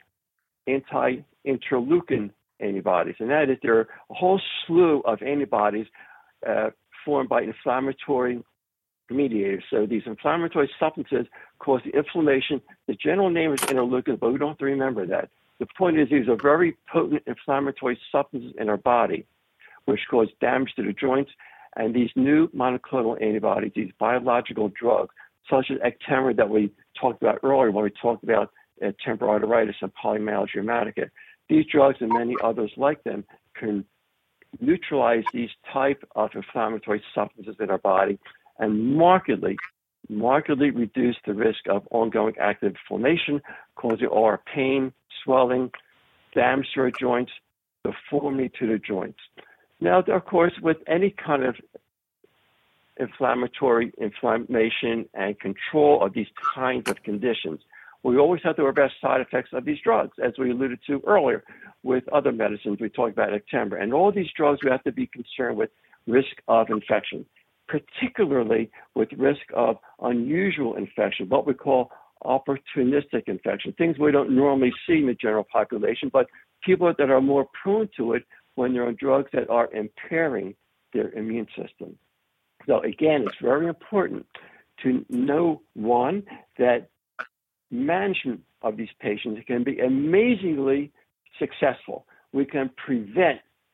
anti-interleukin antibodies. And that is there are a whole slew of antibodies uh, formed by inflammatory mediators. So these inflammatory substances cause the inflammation. The general name is interleukin, but we don't have to remember that. The point is these are very potent inflammatory substances in our body which cause damage to the joints. And these new monoclonal antibodies, these biological drugs, such as Actemra that we talked about earlier when we talked about uh, temporal arteritis and polymyalgia rheumatica, these drugs and many others like them can neutralize these type of inflammatory substances in our body and markedly, markedly reduce the risk of ongoing active inflammation, causing all our pain, swelling, damage to our joints, deformity to the joints. Now, of course, with any kind of inflammatory inflammation and control of these kinds of conditions, we always have to worry about side effects of these drugs, as we alluded to earlier with other medicines we talked about in September. And all these drugs, we have to be concerned with risk of infection, particularly with risk of unusual infection, what we call opportunistic infection, things we don't normally see in the general population, but people that are more prone to it when they're on drugs that are impairing their immune system. So again, it's very important to know, one, that management of these patients can be amazingly successful. We can prevent,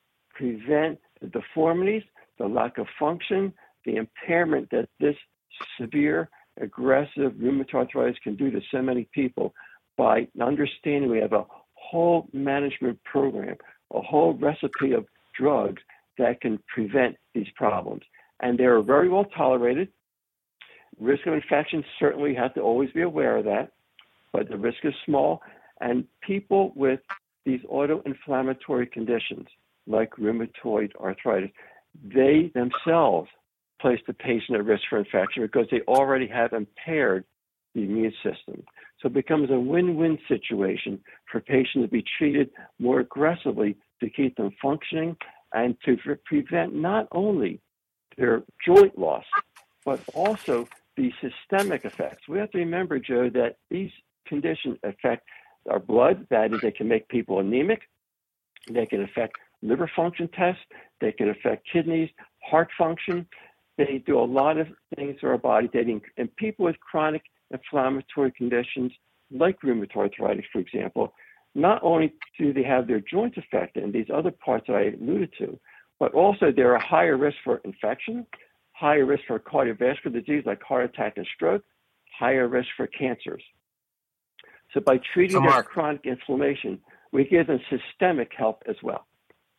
prevent the deformities, the lack of function, the impairment that this severe, aggressive rheumatoid arthritis can do to so many people by understanding we have a whole management program, a whole recipe of drugs that can prevent these problems. And they're very well tolerated. Risk of infection, certainly have to always be aware of that, but the risk is small. And people with these autoinflammatory conditions, like rheumatoid arthritis, they themselves place the patient at risk for infection because they already have impaired the immune system. So it becomes a win-win situation for patients to be treated more aggressively to keep them functioning and to prevent not only their joint loss, but also the systemic effects. We have to remember, Joe, that these conditions affect our blood. That is, they can make people anemic. They can affect liver function tests. They can affect kidneys, heart function. They do a lot of things to our body. They, and people with chronic inflammatory conditions like rheumatoid arthritis, for example, not only do they have their joints affected and these other parts that I alluded to, but also they're a higher risk for infection, higher risk for cardiovascular disease like heart attack and stroke, higher risk for cancers. So by treating so their Mark, chronic inflammation, we give them systemic help as well.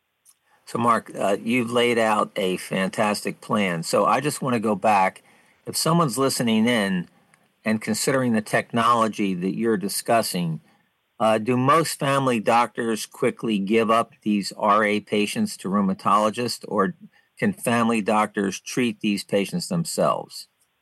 So Mark, uh, you've laid out a fantastic plan. So I just want to go back. If someone's listening in and considering the technology that you're discussing, uh, do most family doctors quickly give up these R A patients to rheumatologists, or can family doctors treat these patients themselves?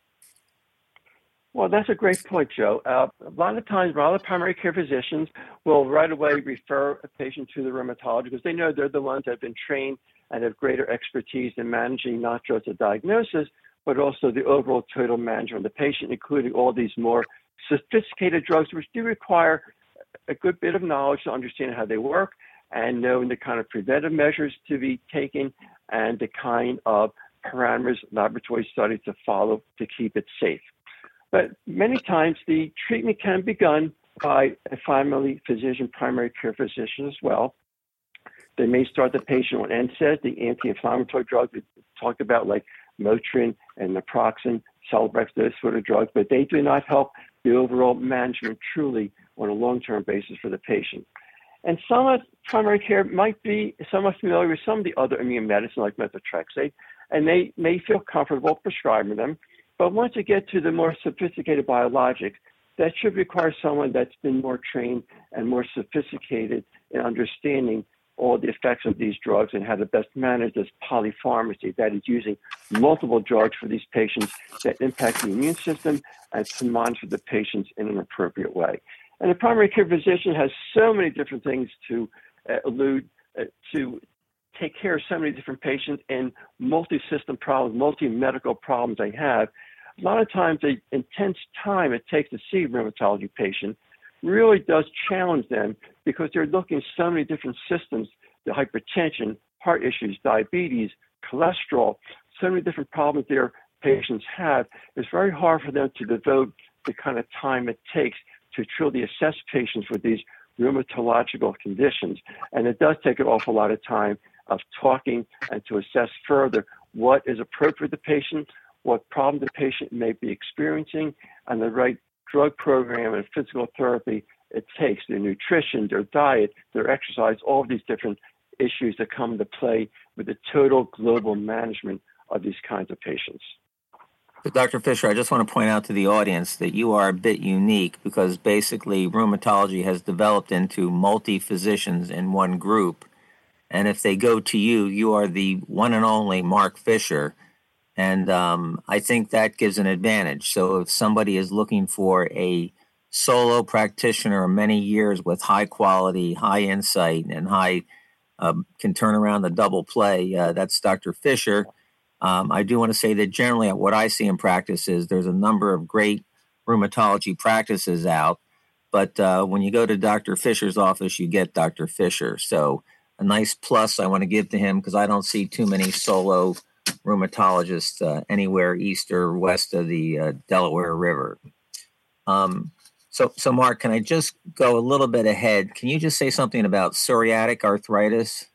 Well, that's a great point, Joe. Uh, a lot of times, a lot of primary care physicians will right away refer a patient to the rheumatologist because they know they're the ones that have been trained and have greater expertise in managing not just the diagnosis, but also the overall total management of the patient, including all these more sophisticated drugs, which do require a good bit of knowledge to understand how they work and knowing the kind of preventive measures to be taken and the kind of parameters, laboratory studies to follow to keep it safe. But many times the treatment can be done by a family physician, primary care physician as well. They may start the patient on N SAIDs, the anti-inflammatory drugs we talked about, like Motrin and Naproxen, Celebrex, those sort of drugs, but they do not help the overall management truly on a long-term basis for the patient. And some of primary care might be somewhat familiar with some of the other immune medicine like methotrexate, and they may feel comfortable prescribing them. But once you get to the more sophisticated biologics, that should require someone that's been more trained and more sophisticated in understanding all the effects of these drugs and how to best manage this polypharmacy, that is using multiple drugs for these patients that impact the immune system and to monitor the patients in an appropriate way. And the primary care physician has so many different things to uh, allude uh, to take care of so many different patients and multi-system problems, multi-medical problems they have. A lot of times the intense time it takes to see a rheumatology patient really does challenge them because they're looking at so many different systems, the hypertension, heart issues, diabetes, cholesterol, so many different problems their patients have. It's very hard for them to devote the kind of time it takes to truly assess patients with these rheumatological conditions. And it does take an awful lot of time of talking and to assess further what is appropriate for the patient, what problem the patient may be experiencing, and the right drug program and physical therapy it takes, their nutrition, their diet, their exercise, all of these different issues that come into play with the total global management of these kinds of patients. But Doctor Fisher, I just want to point out to the audience that you are a bit unique because basically rheumatology has developed into multi-physicians in one group. And if they go to you, you are the one and only Mark Fisher. And um, I think that gives an advantage. So if somebody is looking for a solo practitioner of many years with high quality, high insight, and high uh, can turn around the double play, uh, that's Doctor Fisher. Um, I do want to say that generally what I see in practice is there's a number of great rheumatology practices out, but uh, when you go to Doctor Fisher's office, you get Doctor Fisher. So a nice plus I want to give to him because I don't see too many solo rheumatologists uh, anywhere east or west of the uh, Delaware River. Um, so, so Mark, can I just go a little bit ahead? Can you just say something about psoriatic arthritis?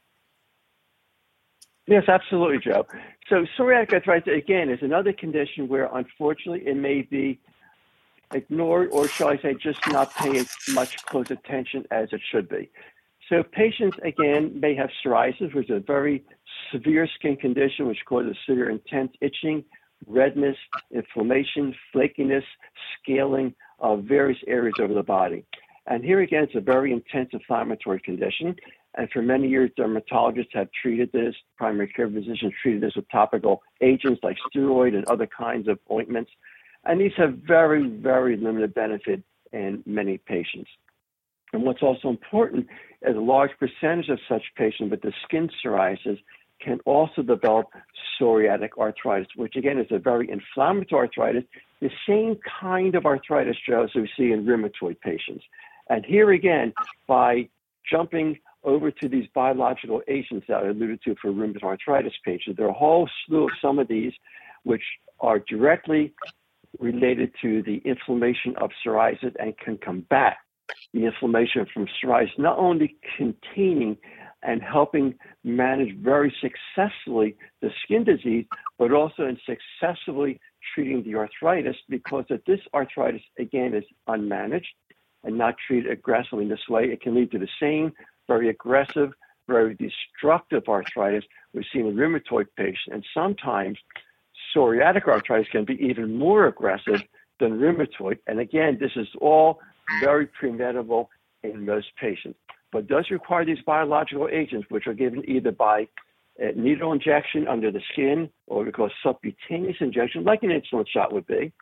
Yes, absolutely, Joe. So psoriatic arthritis, again, is another condition where, unfortunately, it may be ignored or, shall I say, just not paying much close attention as it should be. So patients, again, may have psoriasis, which is a very severe skin condition which causes severe intense itching, redness, inflammation, flakiness, scaling of various areas over the body. And here again, it's a very intense inflammatory condition. And for many years, dermatologists have treated this, primary care physicians treated this with topical agents like steroid and other kinds of ointments. And these have very, very limited benefit in many patients. And what's also important is a large percentage of such patients with the skin psoriasis can also develop psoriatic arthritis, which again is a very inflammatory arthritis, the same kind of arthritis, Joe, as we see in rheumatoid patients. And here again, by jumping over to these biological agents that I alluded to for rheumatoid arthritis patients, there are a whole slew of some of these which are directly related to the inflammation of psoriasis and can combat the inflammation from psoriasis, not only containing and helping manage very successfully the skin disease, but also in successfully treating the arthritis, because if this arthritis, again, is unmanaged and not treated aggressively in this way, it can lead to the same very aggressive, very destructive arthritis we see in rheumatoid patients. And sometimes psoriatic arthritis can be even more aggressive than rheumatoid. And again, this is all very preventable in most patients, but does require these biological agents, which are given either by a needle injection under the skin or we call subcutaneous injection, like an insulin shot would be,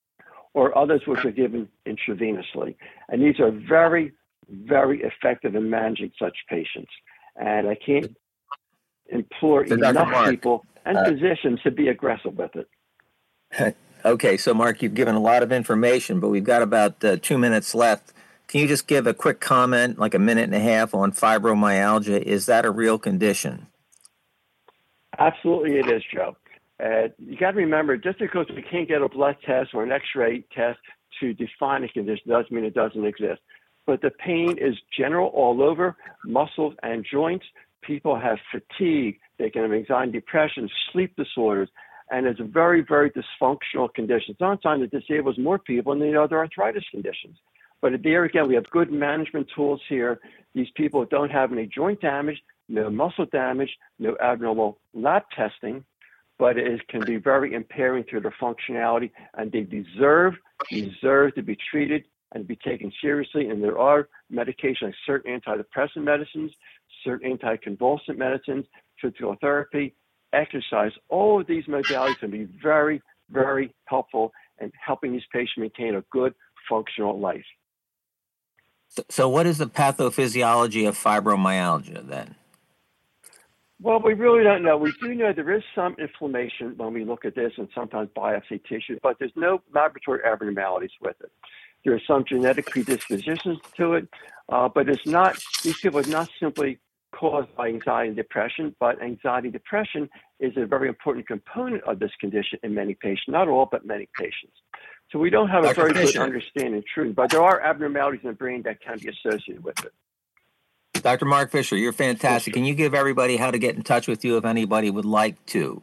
or others which are given intravenously. And these are very, very effective in managing such patients. And I can't implore so enough Mark, people and uh, physicians to be aggressive with it. Okay, so Mark, you've given a lot of information, but we've got about uh, two minutes left. Can you just give a quick comment, like a minute and a half, on fibromyalgia? Is that a real condition? Absolutely it is, Joe. Uh, you got to remember, just because we can't get a blood test or an x-ray test to define a condition doesn't mean it doesn't exist. But the pain is general all over, muscles and joints. People have fatigue. They can have anxiety, depression, sleep disorders. And it's a very, very dysfunctional condition. Sometimes it disables more people than the other arthritis conditions. But there again, we have good management tools here. These people don't have any joint damage, no muscle damage, no abnormal lab testing, but it can be very impairing to their functionality, and they deserve, deserve to be treated and be taken seriously. And there are medications, like certain antidepressant medicines, certain anticonvulsant medicines, physical therapy, exercise. All of these modalities can be very, very helpful in helping these patients maintain a good functional life. So, so what is the pathophysiology of fibromyalgia then? Well, we really don't know. We do know there is some inflammation when we look at this and sometimes biopsy tissue, but there's no laboratory abnormalities with it. There are some genetic predispositions to it, uh, but it's not, these people are not simply caused by anxiety and depression, but anxiety and depression is a very important component of this condition in many patients, not all, but many patients. So we don't have a Doctor very Fisher. good understanding, truth, but there are abnormalities in the brain that can be associated with it. Doctor Mark Fisher, you're fantastic. Can you give everybody how to get in touch with you if anybody would like to?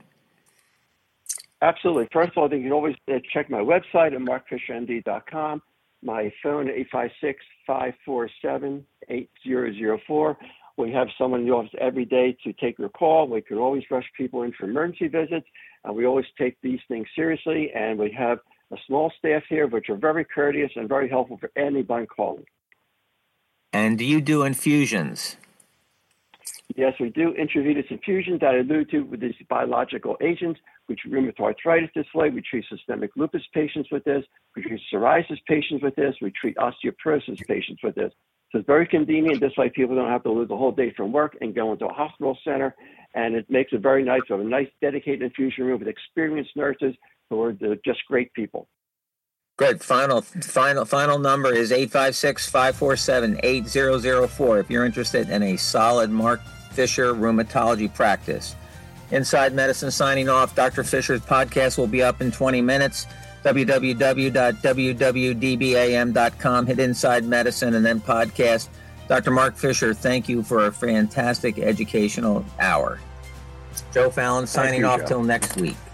Absolutely. First of all, you can always check my website at mark fisher m d dot com. My phone at eight five six, five four seven, eight zero zero four. We have someone in the office every day to take your call. We could always rush people in for emergency visits, and we always take these things seriously. And we have a small staff here, which are very courteous and very helpful for anyone calling. And do you do infusions? Yes, we do intravenous infusions that I alluded to with these biological agents. We treat rheumatoid arthritis this way. We treat systemic lupus patients with this. We treat psoriasis patients with this. We treat osteoporosis patients with this. So it's very convenient. This way people don't have to lose a whole day from work and go into a hospital center. And it makes it very nice. We have a nice dedicated infusion room with experienced nurses who are just great people. Good. Final, final, final number is eight five six, five four seven, eight zero zero four if you're interested in a solid Mark Fisher rheumatology practice. Inside Medicine signing off. Doctor Fisher's podcast will be up in twenty minutes. w w w dot w w d b a m dot com. Hit Inside Medicine and then podcast. Doctor Mark Fisher, thank you for a fantastic educational hour. Joe Fallon signing you, off Joe. till next week.